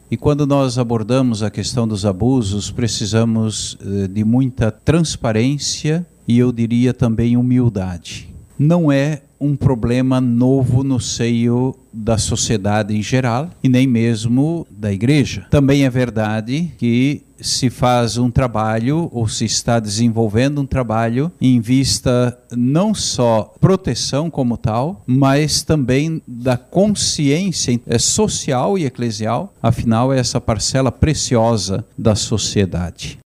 E quando nós abordamos a questão dos abusos, precisamos de muita transparência e eu diria também humildade. Não é um problema novo no seio da sociedade em geral e nem mesmo da igreja. Também é verdade que se faz um trabalho ou se está desenvolvendo um trabalho em vista não só proteção como tal, mas também da consciência social e eclesial, afinal é essa parcela preciosa da sociedade.